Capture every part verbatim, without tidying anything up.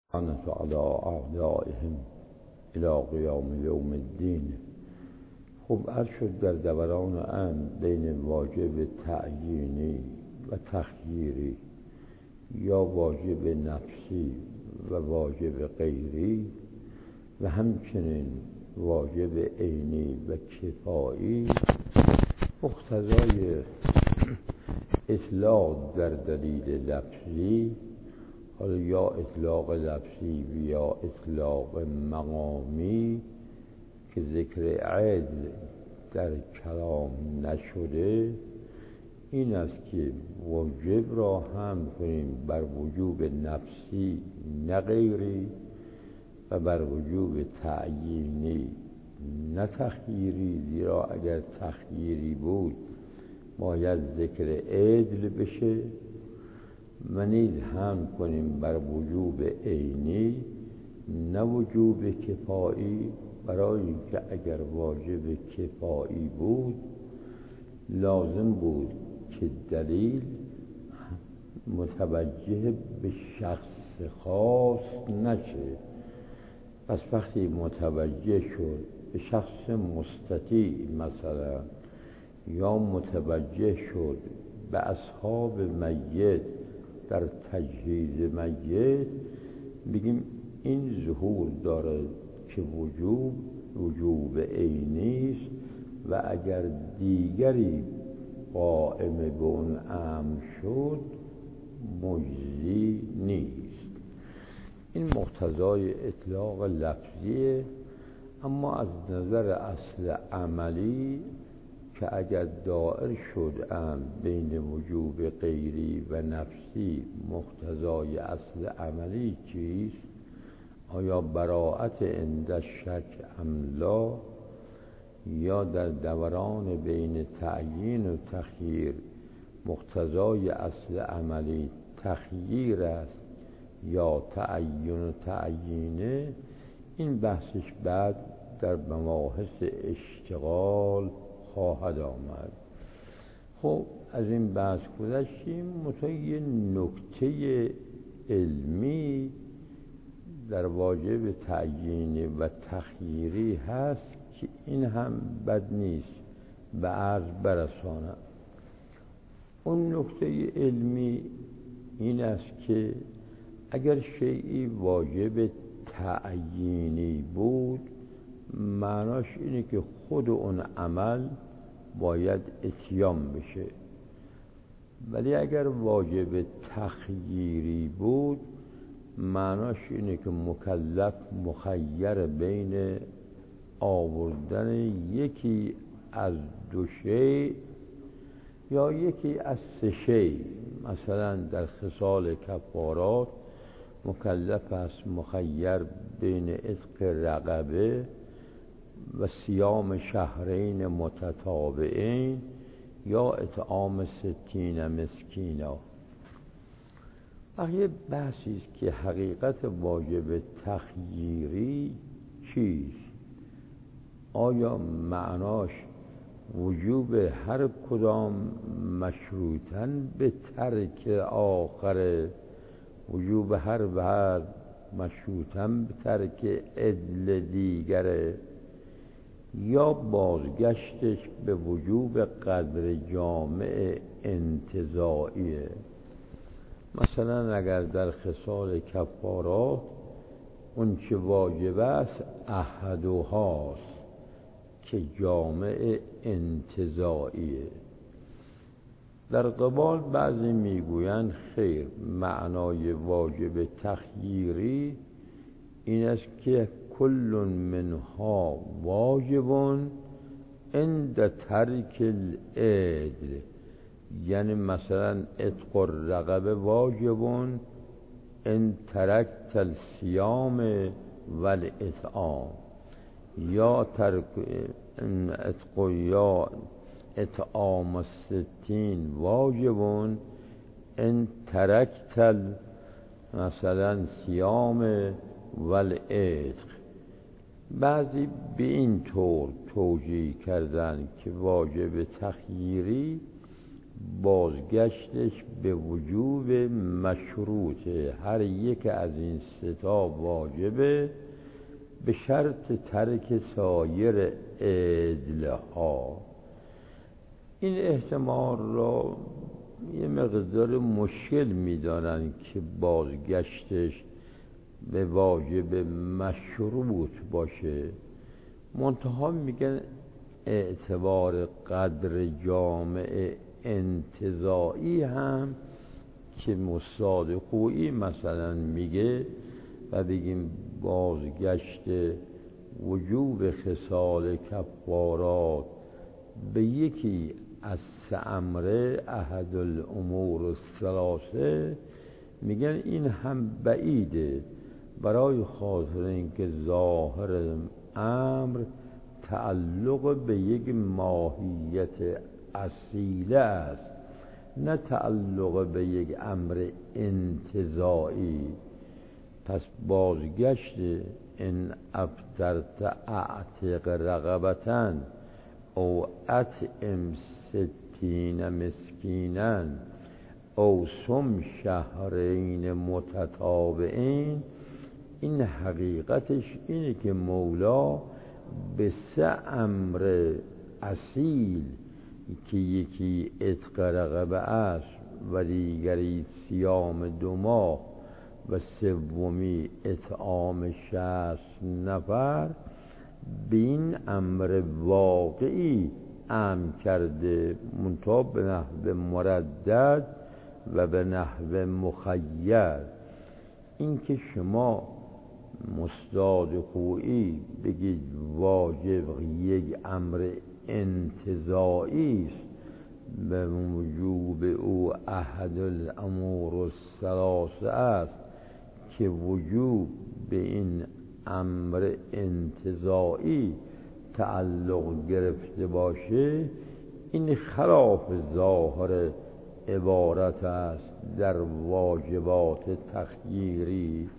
لعنة علی اعدائهم الی قیام یوم الدین. خب عرض شد در دوران امر بین واجب تعیینی و تخییری یا واجب نفسی و واجب غیری و همچنین واجب عینی و کفایی مقتضای اطلاق در دلیل لفظی، حالا یا اطلاق لفظی و یا اطلاق مقامی که ذکر عدل در کلام نشده، این است که واجب را هم کنیم بر وجوب نفسی نه غیری و بر وجوب تعیینی نه تخییری، زیرا اگر تخییری بود باید ذکر عدل بشه، و نیز هم کنیم بر وجوب عینی نه وجوب کفایی، برای اینکه اگر واجب کفایی بود لازم بود که دلیل متوجه به شخص خاص نشه. پس وقتی متوجه شد به شخص مستطیع مثلا، یا متوجه شد به اصحاب میت در تجهیز میت، بگیم این ظهور داره که وجوب وجوب عینی است و اگر دیگری قائم به اون امر شد مجزی نیست. این مقتضای اطلاق لفظیه. اما از نظر اصل عملی که اگر دائر شد امر بین وجوب غیری و نفسی، مقتضای اصل عملی چیست؟ آیا براءت عند شک ام لا، یا در دوران بین تعیین و تخییر مقتضای اصل عملی تخییر است یا تعیین و تعیینه؟ این بحثش بعد در مباحث اشتغال خواهد آمد. خب از این بحث گذشتیم. مثلا یه نکته علمی در واجب تعیینی و تخییری هست که این هم بد نیست به عرض برسانم. اون نکته علمی این است که اگر شیئی واجب تعیینی بود، معناش اینه که خود اون عمل باید اتیان بشه، ولی اگر واجب تخییری بود، معناش اینه که مکلف مخیر بین آوردن یکی از دو شی یا یکی از سه شی. مثلا در خصال کفارات مکلف است مخیر بین عتق رقبه و صیام شهرین متتابعین یا اطعام ستین مسکینا. بقیه بحثی است که حقیقت واجب تخییری چیست؟ آیا معناش وجوب هر کدام مشروطن به ترک آخر، وجوب هر بعد مشروطن به ترک عدل دیگره، یا بازگشتش به وجوب قدر جامع انتزاعیه؟ مثلا اگر در خصال کفارات اون چه واجب است احدهاست که جامع انتزاعیه. در قبال بعضی میگویند خیر، معنای واجب تخییری این است که کل منها واجب عند ترک العدل، یعنی مثلا عتق الرقبه واجب ان ترکت الصیام والاطعام، یا ترک عتق یا اطعام الستین واجب ان ترکت مثلا صیام والعتق. بعضی به این طور توجیه کردن که واجب تخییری بازگشتش به وجوب مشروطه. هر یک از این سه تا واجبه به شرط ترک سایر عدلها. این احتمال را یه مقدار مشکل میدانند که بازگشتش به واجب مشروط باشه، منتها میگن اعتبار قدر جامع انتزاعی هم که استاد خویی مثلا میگه و بگیم بازگشت وجوب خصال کفارات به یکی از سه امره احد الامور الثلاثه، میگن این هم بعیده، برای خاطر اینکه ظاهر امر تعلق به یک ماهیت اصیله است، نه تعلق به یک امر انتزاعی. پس بازگشت ان افطرت اعتق رقبة او اطعم ستین مسکینا او صم شهرین متتابعین، این حقیقتش اینه که مولا به سه امر اصیل که یکی عتق رقبه است و دیگری صیام دو ماه و سومی اطعام شصت نفر، به این امر واقعی امر کرده، منتها به نحو مردد و به نحو مخیر. این که شما مستاد خویی بگید واجب یک امر انتزاعی است، به وجوب او احد الامور الثلاثه است که وجوب به این امر انتزاعی تعلق گرفته باشه، این خلاف ظاهر عبارت است در واجبات تخییری.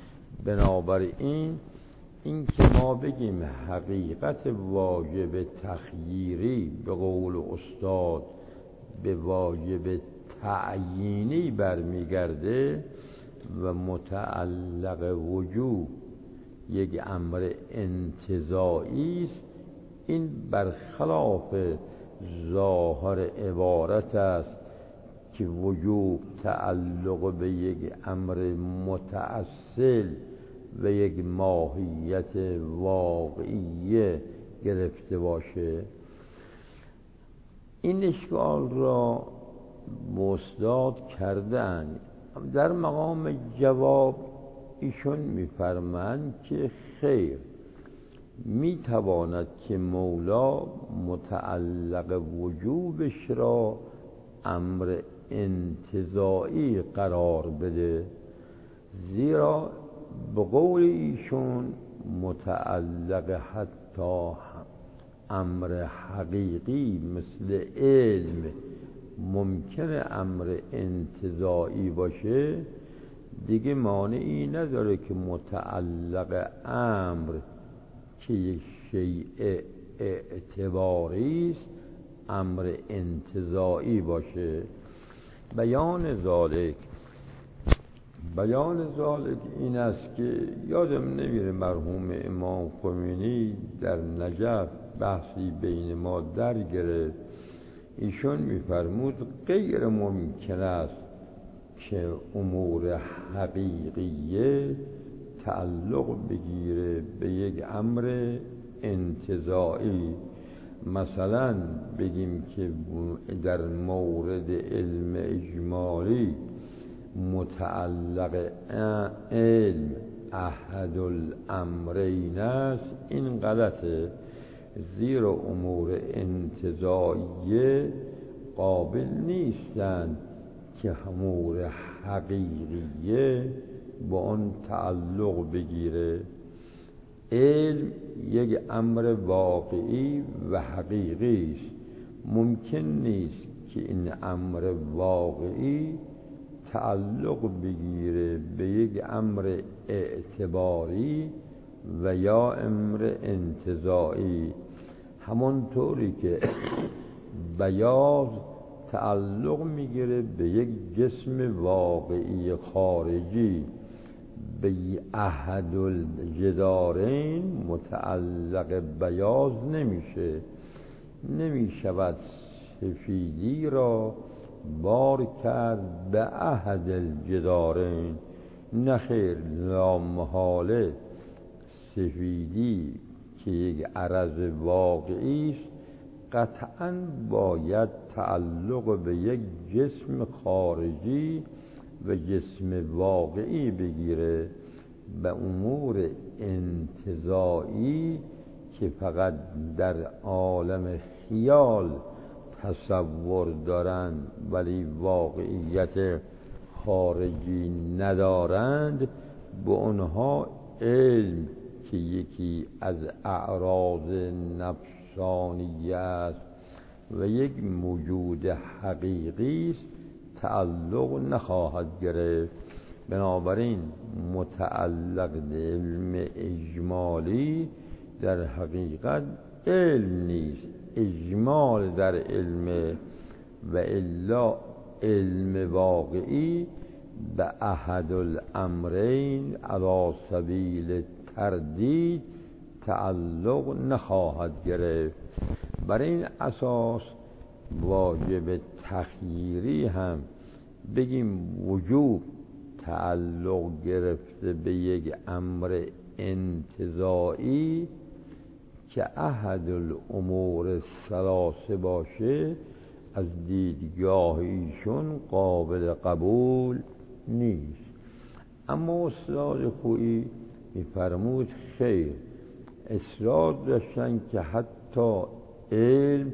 بنابراین این که ما بگیم حقیقت واجب تخییری به قول استاد به واجب تعیینی برمیگرده و متعلق وجوب یک امر انتزاعی است، این برخلاف ظاهر عبارت است که وجوب تعلق به یک امر متأصل و یک ماهیت واقعی گرفته باشه. این اشکال را استاد کردن. در مقام جواب ایشون میفرمایند که خیر، میتواند که مولا متعلق وجوبش را امر انتزاعی قرار بده، زیرا به قول ایشون متعلق حتی امر حقیقی مثل علم ممکنه امر انتزاعی باشه، دیگه مانعی نداره که متعلق امر که یک شیء اعتباری است امر انتزاعی باشه. بیان ذالک بیان ذالک این است که یادم نمیره مرحوم امام خمینی در نجف بحثی بین ما در گرفت، ایشون میفرمود غیر ممکن است که امور حقیقیه تعلق بگیره به یک امر انتزاعی. مثلا بگیم که در مورد علم اجمالی متعلق علم احد الامرین است، این غلطه، زیرا امور انتزاعیه قابل نیستند که امور حقیقیه با آن تعلق بگیره. علم یک امر واقعی و حقیقی است، ممکن نیست که این امر واقعی تعلق بگیره به یک امر اعتباری و یا امر انتزاعی، همانطوری که بیاض تعلق میگیره به یک جسم واقعی خارجی. به احد الجدارین متعلق بیاض نمیشه، نمیشود سفیدی را بار کرد به احد الجدارین. نخیر، لامحاله سفیدی که یک عرض واقعی است قطعاً باید تعلق به یک جسم خارجی و جسم واقعی بگیره. به امور انتزاعی که فقط در عالم خیال تصور دارند ولی واقعیت خارجی ندارند، به آنها علم که یکی از اعراض نفسانیه است و یک موجود حقیقی است تعلق نخواهد گرفت. بنابراین متعلق به علم اجمالی در حقیقت علم نیست، اجمال در علم، و الا علم واقعی به احد الامرین علی سبیل تردید تعلق نخواهد گرفت. بر این اساس واجب تخییری هم بگیم وجوب تعلق گرفته به یک امر انتزاعی که احد الامور ثلاثه باشه از دیدگاه ایشون قابل قبول نیست. اما استاد خویی میفرمود خیر، اصرار داشتن که حتی علم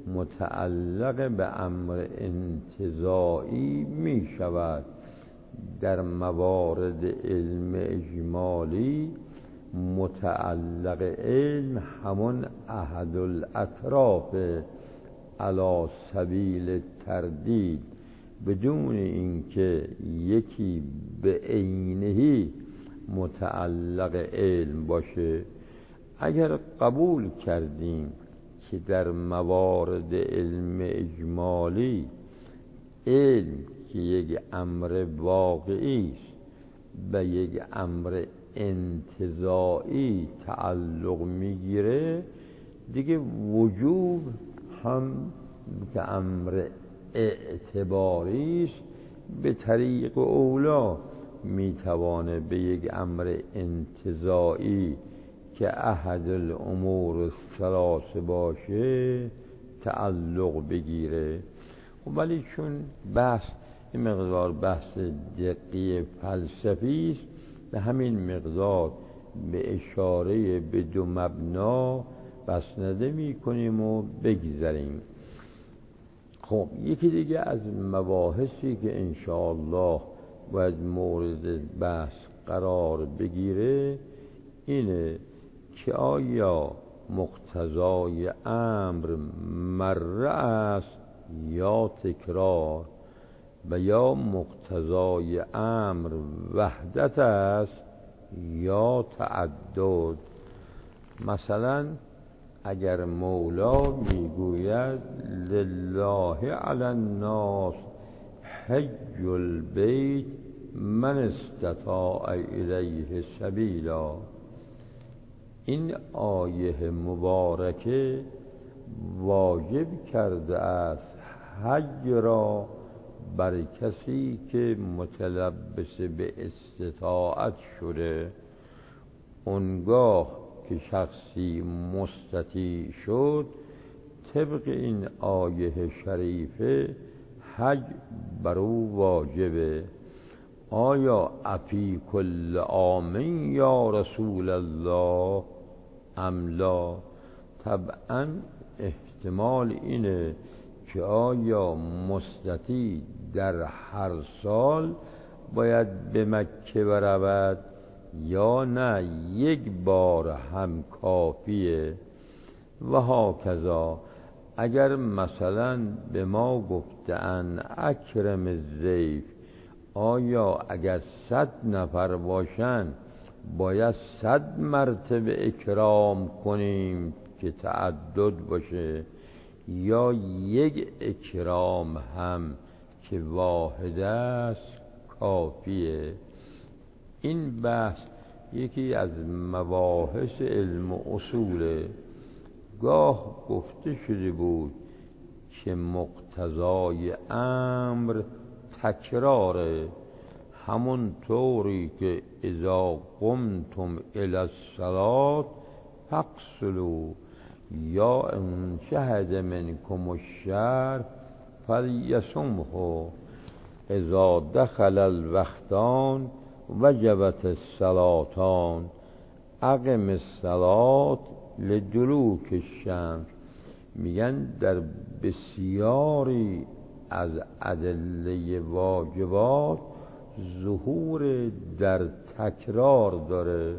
متعلق به امر انتزاعی می شود. در موارد علم اجمالی متعلق علم همون احد الاطراف علی سبیل تردید، بدون اینکه یکی به عینهی متعلق علم باشه. اگر قبول کردیم که در موارد علم اجمالی علم که یک امر واقعی است به یک امر انتزاعی تعلق میگیره، دیگه وجوب هم که امر اعتباری است به طریق اولا میتوانه به یک امر انتزاعی که احد الامور الثلاثه باشه تعلق بگیره. ولی چون بحث این مقدار بحث دقیق فلسفی است، به همین مقدار به اشاره به دو مبنا بسنده می کنیم و بگذاریم. خب یکی دیگه از مباحثی که انشاءالله باید مورد بحث قرار بگیره اینه که آیا مقتضای امر مره است یا تکرار، و یا مقتضای امر وحدت است یا تعدد. مثلا اگر مولا میگوید لله علی الناس حج البیت من استطاع الیه سبیلا، این آیه مبارکه واجب کرده است حج را بر کسی که متلبس به استطاعت شده. اونگاه که شخصی مستطیع شد طبق این آیه شریفه حج بر او واجبه. آیا افی کل عام یا رسول الله ام لا؟ طبعا احتمال اینه که آیا مستطیع در هر سال باید به مکه برود یا نه یک بار هم کافیه. و هاکذا اگر مثلا به ما گفتن اکرم الضیف، آیا اگر صد نفر باشن باید صد مرتبه اکرام کنیم که تعدد باشه، یا یک اکرام هم که واحد است کافیه. این بحث یکی از مباحث علم و اصوله. گاه گفته شده بود که مقتضای امر تکراره، همون طوری که اذا قمتم الی الصلاة فاغسلوا یا ان شهد منکم الشهر فلیصمه اذا دخل الوقتان وجبت الصلاتان اقم الصلاة لدلوک الشمس. میگن در بسیاری از ادله واجبات ظهور در تکرار داره.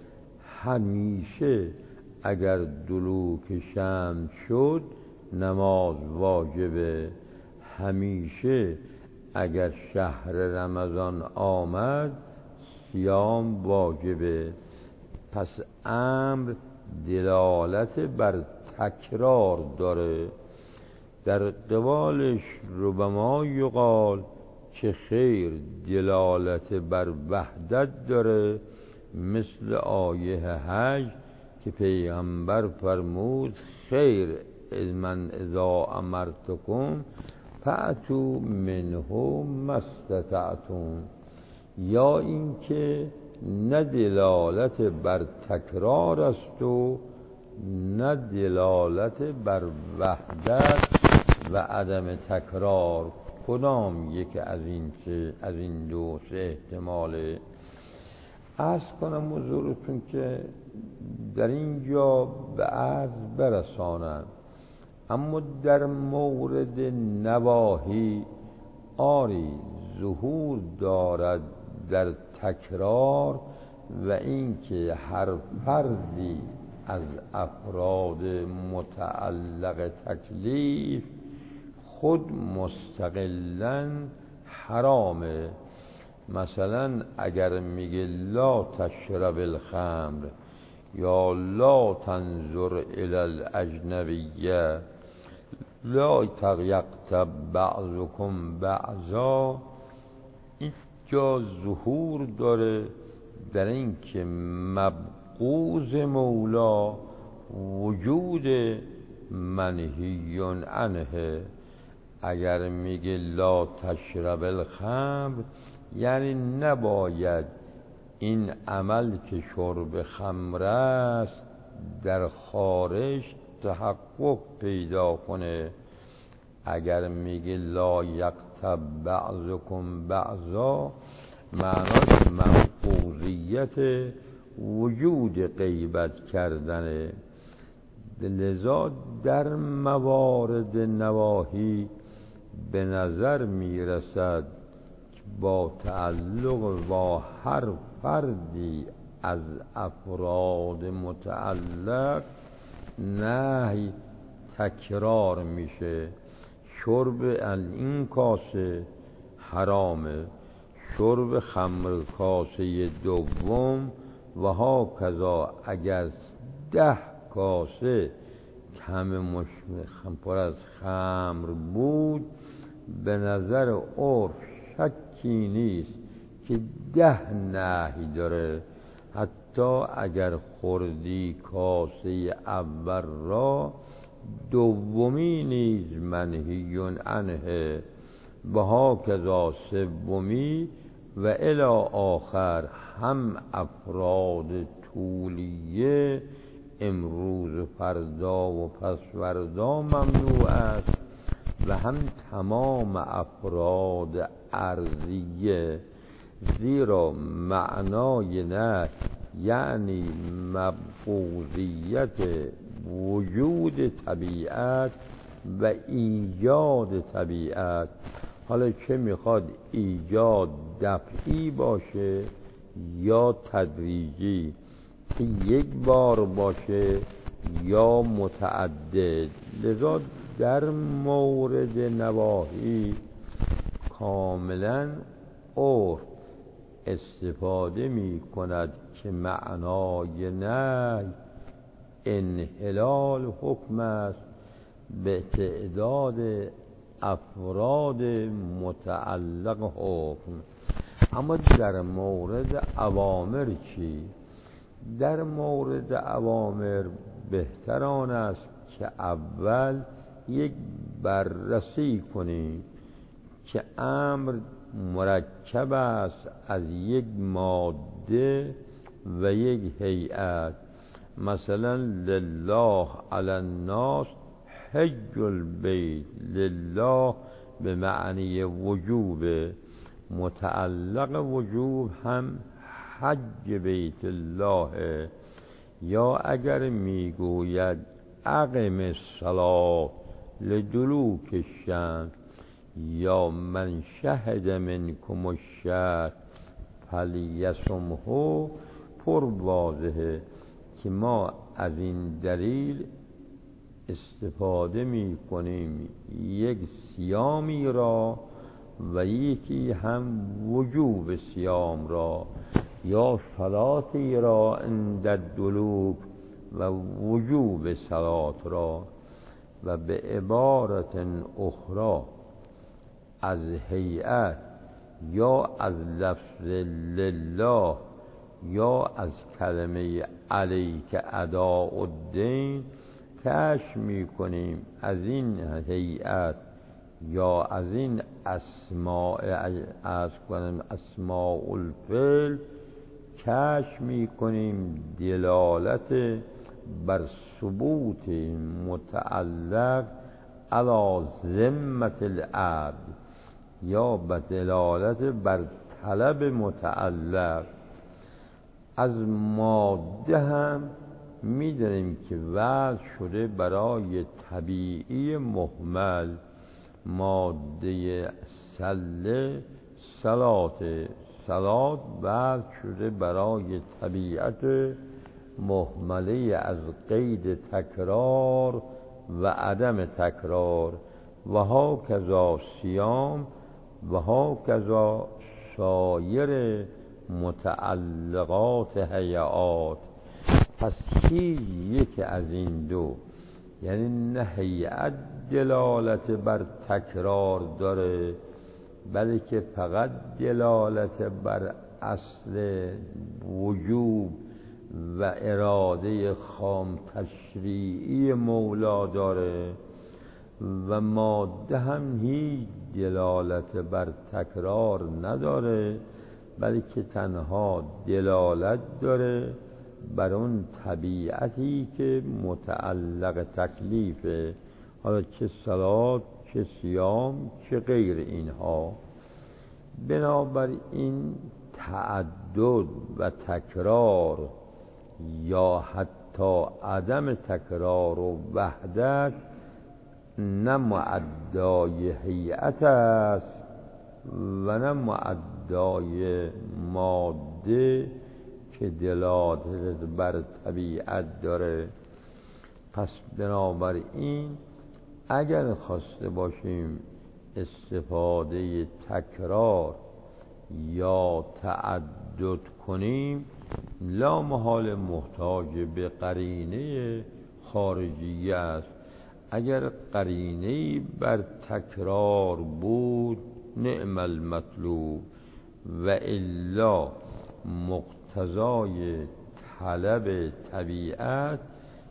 همیشه اگر دلوک شمس شد نماز واجبه، همیشه اگر شهر رمضان آمد صیام واجبه. پس امر دلالت بر تکرار داره. در قبالش ربما یقال که خیر دلالت بر وحدت داره، مثل آیه حج که پیغمبر فرمود خیر من اذا امرتکم فأتوا منه ما استطعتم. یا اینکه نه دلالت بر تکرار است و نه دلالت بر وحدت و عدم تکرار، کدام یک از این از این دو سه احتماله. عرض کنم حضورتون که در اینجا به عرض برسانم، اما در مورد نواهی آری ظهور دارد در تکرار، و اینکه هر فردی از افراد متعلق تکلیف خود مستقلاً حرامه. مثلا اگر میگه لا تشرب الخمر یا لا تنظر الی الاجنبیه لا یغتب بعضکم بعضا، اینجا ظهور داره در این که مبغوض مولا وجود منهی عنه. اگر میگه لا تشرب الخمر یعنی نباید این عمل که شرب خمر است در خارج تحقق پیدا کنه. اگر میگه لا یغتب بعضکم بعضا معناش مفقودیت وجود غیبت کردنه. لذا در موارد نواهی به نظر میرسد با تعلق با هر فردی از افراد متعلق نهی تکرار میشه. شرب این کاسه حرامه، شرب خمر کاسه دوم و ها کذا اگر ده کاسه کم پر از خمر بود، به نظر عرف شکی نیست که ده نهی داره. حتی اگر خوردی کاسه اول را، دومی نیز منهی عنه و ها کذا سومی و الی آخر. هم افراد طولیه امروز و فردا و پس فردا ممنوع است و هم تمام افراد ارضیه، زیرا معنای نه یعنی مبغوضیت وجود طبیعت و ایجاد طبیعت. حالا چه میخواد ایجاد دفعی باشه یا تدریجی، که یک بار باشه یا متعدد. لذا در مورد نواهی کاملا عرف استفاده می کند که معنای نهی انحلال حکم است به تعداد افراد متعلق حکم. اما در مورد اوامر چی؟ در مورد اوامر بهتر آن است که اول یک بررسی کنیم که امر مرکب است از یک ماده و یک هیئت. مثلا لله علی الناس حج البیت، لله به معنی وجوب، متعلق وجوب هم حج بیت الله. یا اگر میگوید اقم الصلاة لدلوک الشمس، یا من شهد منکم الشهر فلیصمه، پر واضحه که ما از این دلیل استفاده می کنیم یک صیامی را و یکی هم وجوب صیام را، یا صلاتی را عند الدلوک و وجوب صلات را. و به عبارت اخرى از هیئت یا از لفظ لله یا از کلمه علیک اداء الدین کشف می کنیم از این هیئت یا از این اسماء از کنم اسماء الفعل کشف می کنیم دلالت بر ثبوت متعلق علی ذمة العبد، یا به دلالت بر طلب متعلق. از ماده هم می‌دانیم که وضع شده برای طبیعی مهمل، ماده سله صلات، صلات وضع شده برای طبیعت مهمله از قید تکرار و عدم تکرار، و ها کذا صیام و ها کذا سایر متعلقات هیئات. پس هیچ یک از این دو، یعنی نه هیئت دلالت بر تکرار داره بلکه فقط دلالت بر اصل وجوب و اراده خام تشریعی مولا داره، و ماده هم هیچ دلالت بر تکرار نداره بلکه تنها دلالت داره بر اون طبیعتی که متعلق تکلیفه، حالا چه صلات چه صیام چه غیر اینها. بنابراین تعدد و تکرار یا حتی عدم تکرار و وحدت نه معدای هیئت است و نه معدای ماده که دلالت بر طبیعت داره. پس بنابراین اگر خواسته باشیم استفاده تکرار یا تعدد کنیم، لا محال محتاج به قرینه خارجی است. اگر قرینه بر تکرار بود نعم المطلوب، و الا مقتضای طلب طبیعت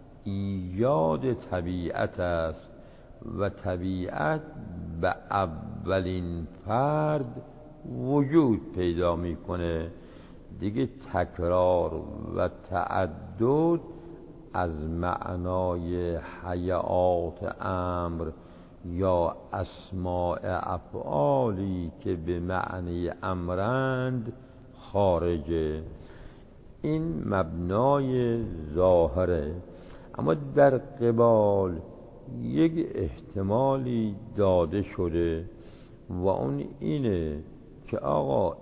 ایجاد طبیعت است، و طبیعت به اولین فرد وجود پیدا میکنه دیگه. تکرار و تعدد از معنای حیات امر یا اسماء افعالی که به معنی امرند خارجه. این مبنای ظاهره. اما در قبال یک احتمالی داده شده و اون اینه که آقا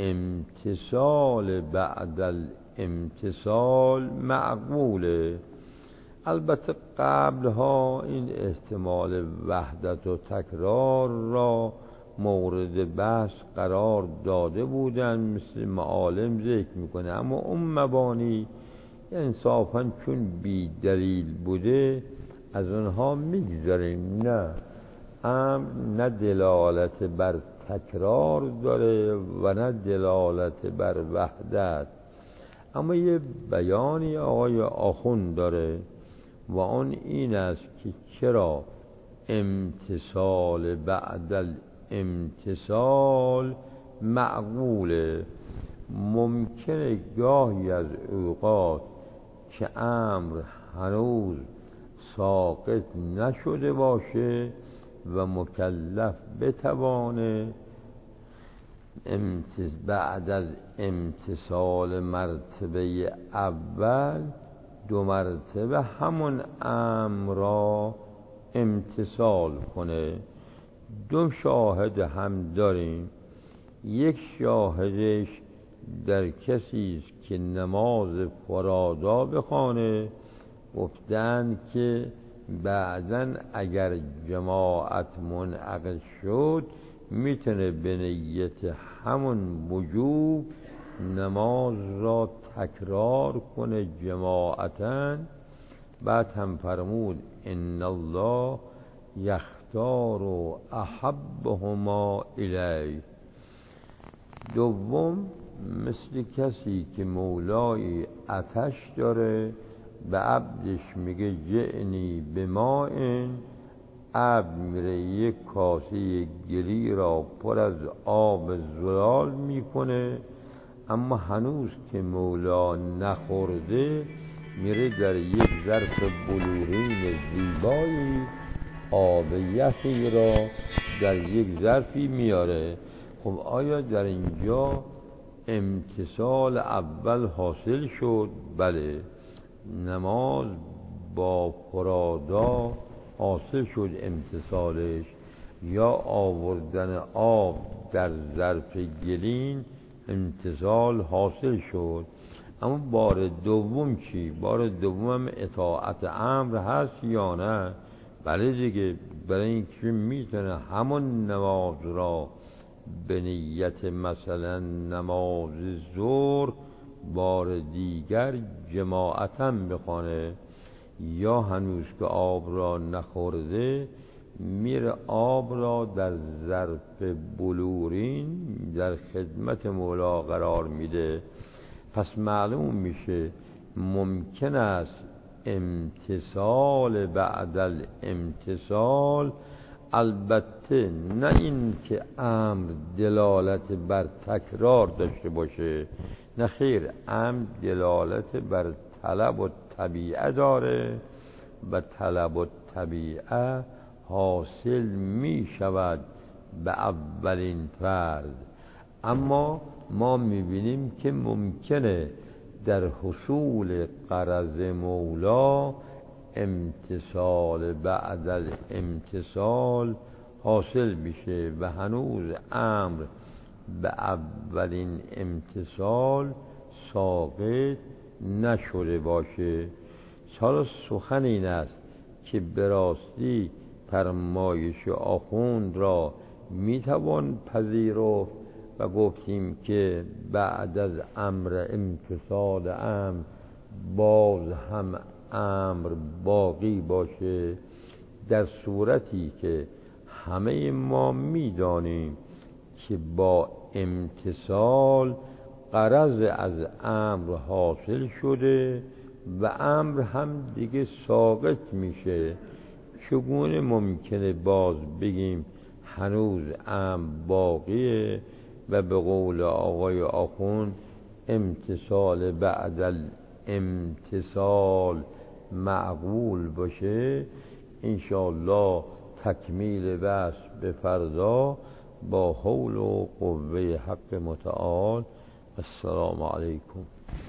امتصال بعد الامتصال معقوله. البته قبلها این احتمال وحدت و تکرار را مورد بحث قرار داده بودن، مثل معالم ذکر میکنه، اما اون مبانی انصافاً چون بی دلیل بوده از اونها میگذاریم. نه، امر نه دلالت بر تکرار داره و نه دلالت بر وحدت. اما یه بیانی آقای آخوند داره و اون این است که چرا امتثال بعد الامتثال معقوله. ممکنه گاهی از اوقات که امر هنوز ساقط نشده باشه و مکلف بتوانه بعد از امتثال مرتبه اول دو مرتبه همون امر را امتثال کنه. دو شاهد هم داریم. یک شاهدش در کسی است که نماز فرادا بخوانه، گفتن که بعداً اگر جماعت منعقد شد میتونه به نیت همون وجوب نماز را تکرار کنه جماعتاً. بعد هم فرمود ان الله یختار احبهما الیه. دوم مثل کسی که مولای آتش داره به عبدش میگه جئنی بماء، عبد میره یک کاسه گلی را پر از آب زلال میکنه، اما هنوز که مولا نخورده میره در یک ظرف بلورین زیبایی آب یخی را در یک ظرفی میاره. خب آیا در اینجا امتثال اول حاصل شد؟ بله، نماز با فرادا حاصل شد امتثالش، یا آوردن آب در ظرف گلین امتثال حاصل شد. اما بار دوم چی؟ بار دوم هم اطاعت امر هست یا نه؟ بله دیگه، برای اینکه میتونه همون نماز را به نیت مثلا نماز ظهر بار دیگر جماعتاً بخوانه، یا هنوز که آب را نخورده میره آب را در ظرف بلورین در خدمت مولا قرار میده. پس معلوم میشه ممکن است امتثال بعد الامتثال، البته نه این که امر دلالت بر تکرار داشته باشه، نه خیر، امر دلالت بر طلب و طبیعه داره و طلب و طبیعه حاصل می شود به اولین فرض. اما ما میبینیم که ممکنه در حصول غرض مولا امتثال بعد الامتثال حاصل بشه و هنوز امر به اولین امتثال ساقط نشده باشه. حالا سخن این است که به راستی فرمایش آخوند را میتوان پذیرفت و گفتیم که بعد از امر امتثال امر باز هم امر باقی باشه، در صورتی که همه ما میدانیم که با امتثال غرض از امر حاصل شده و امر هم دیگه ساقط میشه. چگونه ممکنه باز بگیم هنوز امر باقیه و به قول آقای آخوند امتثال بعد الامتثال معقول باشه؟ انشاءالله تکمیل بحث به فردا با حول و قوه حق متعال. السلام علیکم.